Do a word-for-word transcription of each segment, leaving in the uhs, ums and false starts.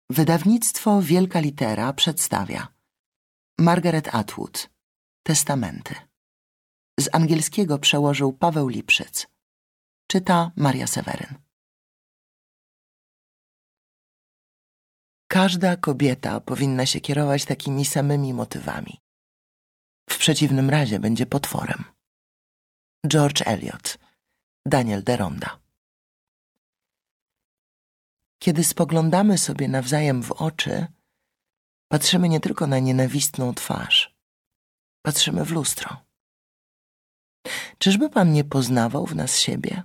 Wydawnictwo Wielka Litera przedstawia Margaret Atwood, Testamenty. Z angielskiego przełożył Paweł Lipszyc. Czyta Maria Seweryn. Każda kobieta powinna się kierować takimi samymi motywami. W przeciwnym razie będzie potworem. George Eliot, Daniel Deronda. Kiedy spoglądamy sobie nawzajem w oczy, patrzymy nie tylko na nienawistną twarz. Patrzymy w lustro. Czyżby pan nie poznawał w nas siebie?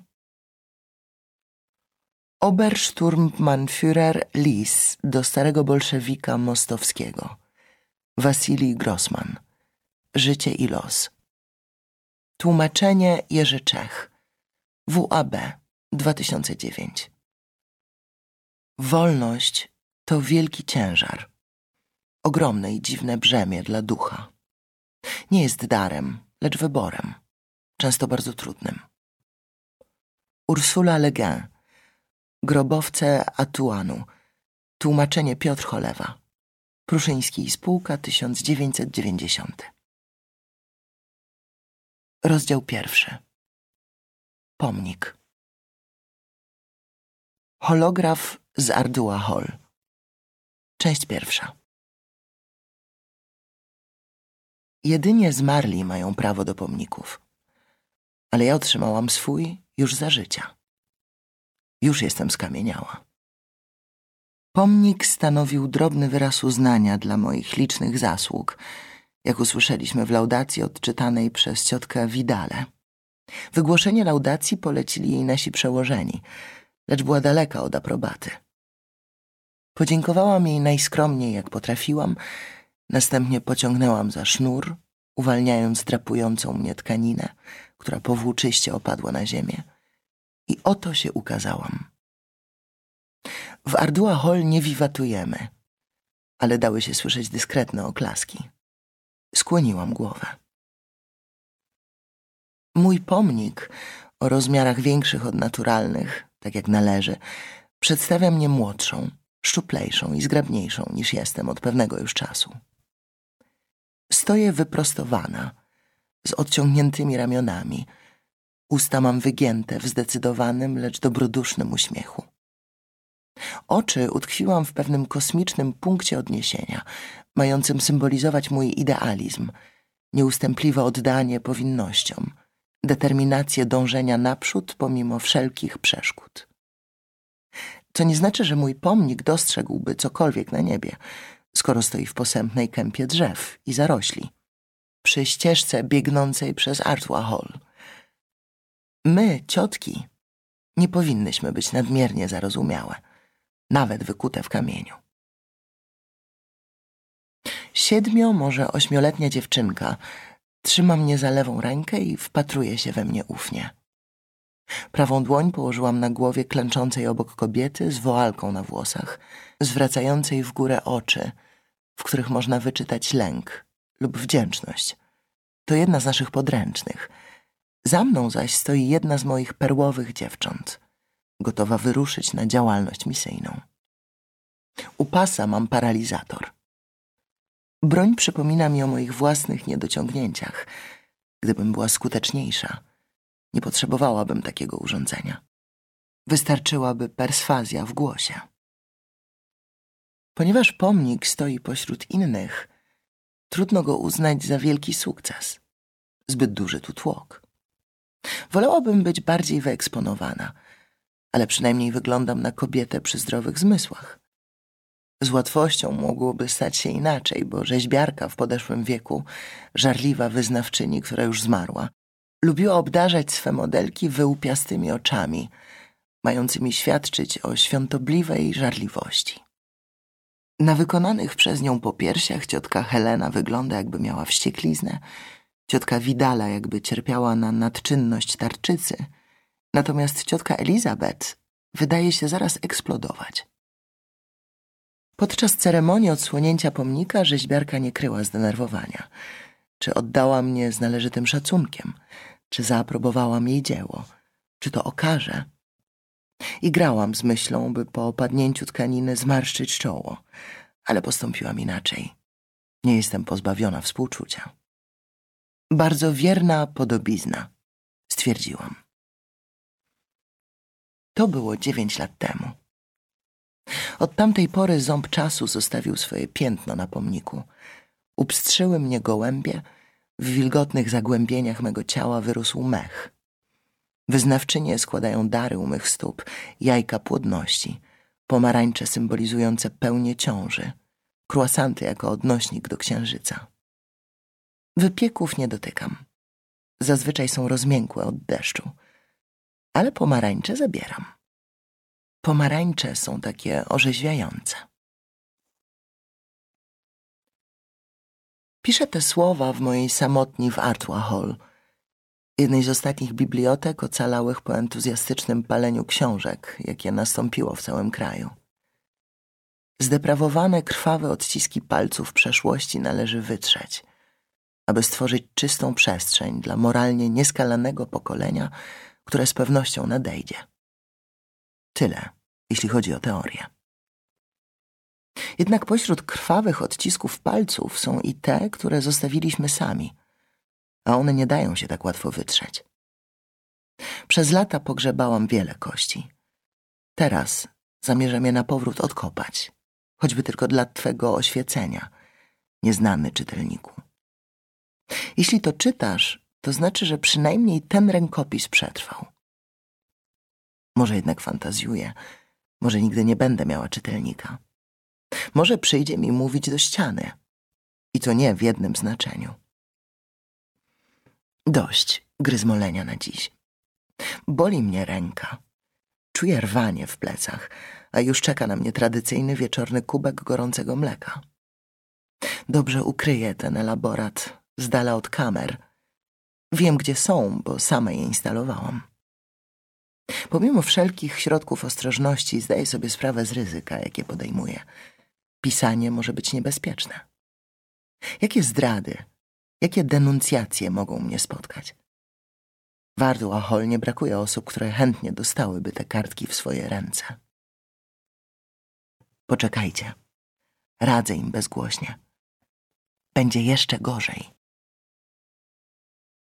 Obersturmbannführer Lis do starego bolszewika mostowskiego. Wasilij Grossman. Życie i los. Tłumaczenie Jerzy Czech. W A B dwa tysiące dziewięć. Wolność to wielki ciężar. Ogromne i dziwne brzemię dla ducha. Nie jest darem, lecz wyborem. Często bardzo trudnym. Ursula Le Guin. Grobowce Atuanu. Tłumaczenie Piotr Cholewa. Pruszyński i Spółka, tysiąc dziewięćset dziewięćdziesiąty. Rozdział pierwszy. Pomnik. Holograf z Ardua Hall. Część pierwsza. Jedynie zmarli mają prawo do pomników. Ale ja otrzymałam swój już za życia. Już jestem skamieniała. Pomnik stanowił drobny wyraz uznania dla moich licznych zasług, jak usłyszeliśmy w laudacji odczytanej przez ciotkę Widale. Wygłoszenie laudacji polecili jej nasi przełożeni, lecz była daleka od aprobaty. Podziękowałam jej najskromniej, jak potrafiłam, następnie pociągnęłam za sznur, uwalniając drapującą mnie tkaninę, która powłóczyście opadła na ziemię. I oto się ukazałam. W Ardua Hall nie wiwatujemy, ale dały się słyszeć dyskretne oklaski. Skłoniłam głowę. Mój pomnik, o rozmiarach większych od naturalnych, tak jak należy, przedstawia mnie młodszą, szczuplejszą i zgrabniejszą niż jestem od pewnego już czasu. Stoję wyprostowana, z odciągniętymi ramionami. Usta mam wygięte w zdecydowanym, lecz dobrodusznym uśmiechu. Oczy utkwiłam w pewnym kosmicznym punkcie odniesienia, mającym symbolizować mój idealizm, nieustępliwe oddanie powinnościom, determinację dążenia naprzód pomimo wszelkich przeszkód. Co nie znaczy, że mój pomnik dostrzegłby cokolwiek na niebie, skoro stoi w posępnej kępie drzew i zarośli, przy ścieżce biegnącej przez Ardua Hall. My, ciotki, nie powinnyśmy być nadmiernie zarozumiałe, nawet wykute w kamieniu. Siedmio, może ośmioletnia dziewczynka trzyma mnie za lewą rękę i wpatruje się we mnie ufnie. Prawą dłoń położyłam na głowie klęczącej obok kobiety z woalką na włosach, zwracającej w górę oczy, w których można wyczytać lęk lub wdzięczność. To jedna z naszych podręcznych. Za mną zaś stoi jedna z moich perłowych dziewcząt, gotowa wyruszyć na działalność misyjną. U pasa mam paralizator. Broń przypomina mi o moich własnych niedociągnięciach. Gdybym była skuteczniejsza, nie potrzebowałabym takiego urządzenia. Wystarczyłaby perswazja w głosie. Ponieważ pomnik stoi pośród innych, trudno go uznać za wielki sukces. Zbyt duży tu tłok. Wolałabym być bardziej wyeksponowana, ale przynajmniej wyglądam na kobietę przy zdrowych zmysłach. Z łatwością mogłoby stać się inaczej, bo rzeźbiarka w podeszłym wieku, żarliwa wyznawczyni, która już zmarła, lubiła obdarzać swe modelki wyłupiastymi oczami, mającymi świadczyć o świątobliwej żarliwości. Na wykonanych przez nią popiersiach ciotka Helena wygląda, jakby miała wściekliznę, ciotka Widala jakby cierpiała na nadczynność tarczycy, natomiast ciotka Elizabeth wydaje się zaraz eksplodować. Podczas ceremonii odsłonięcia pomnika rzeźbiarka nie kryła zdenerwowania. Czy oddała mnie z należytym szacunkiem? Czy zaaprobowałam jej dzieło? Czy to okaże? I grałam z myślą, by po opadnięciu tkaniny zmarszczyć czoło, ale postąpiłam inaczej. Nie jestem pozbawiona współczucia. Bardzo wierna podobizna, stwierdziłam. To było dziewięć lat temu. Od tamtej pory ząb czasu zostawił swoje piętno na pomniku. Upstrzyły mnie gołębie, w wilgotnych zagłębieniach mego ciała wyrósł mech. Wyznawczynie składają dary u mych stóp, jajka płodności, pomarańcze symbolizujące pełnię ciąży, kruasanty jako odnośnik do księżyca. Wypieków nie dotykam. Zazwyczaj są rozmiękłe od deszczu, ale pomarańcze zabieram. Pomarańcze są takie orzeźwiające. Piszę te słowa w mojej samotni w Artois Hall, jednej z ostatnich bibliotek ocalałych po entuzjastycznym paleniu książek, jakie nastąpiło w całym kraju. Zdeprawowane, krwawe odciski palców przeszłości należy wytrzeć, aby stworzyć czystą przestrzeń dla moralnie nieskalanego pokolenia, które z pewnością nadejdzie. Tyle, jeśli chodzi o teorię. Jednak pośród krwawych odcisków palców są i te, które zostawiliśmy sami, a one nie dają się tak łatwo wytrzeć. Przez lata pogrzebałam wiele kości. Teraz zamierzam je na powrót odkopać, choćby tylko dla twego oświecenia, nieznany czytelniku. Jeśli to czytasz, to znaczy, że przynajmniej ten rękopis przetrwał. Może jednak fantazjuję, może nigdy nie będę miała czytelnika. Może przyjdzie mi mówić do ściany. I to nie w jednym znaczeniu. Dość gryzmolenia na dziś. Boli mnie ręka. Czuję rwanie w plecach, a już czeka na mnie tradycyjny wieczorny kubek gorącego mleka. Dobrze ukryję ten elaborat z dala od kamer. Wiem, gdzie są, bo sama je instalowałam. Pomimo wszelkich środków ostrożności zdaję sobie sprawę z ryzyka, jakie podejmuję. Pisanie może być niebezpieczne. Jakie zdrady, jakie denuncjacje mogą mnie spotkać? W Artois Hall nie brakuje osób, które chętnie dostałyby te kartki w swoje ręce. Poczekajcie. Radzę im bezgłośnie. Będzie jeszcze gorzej.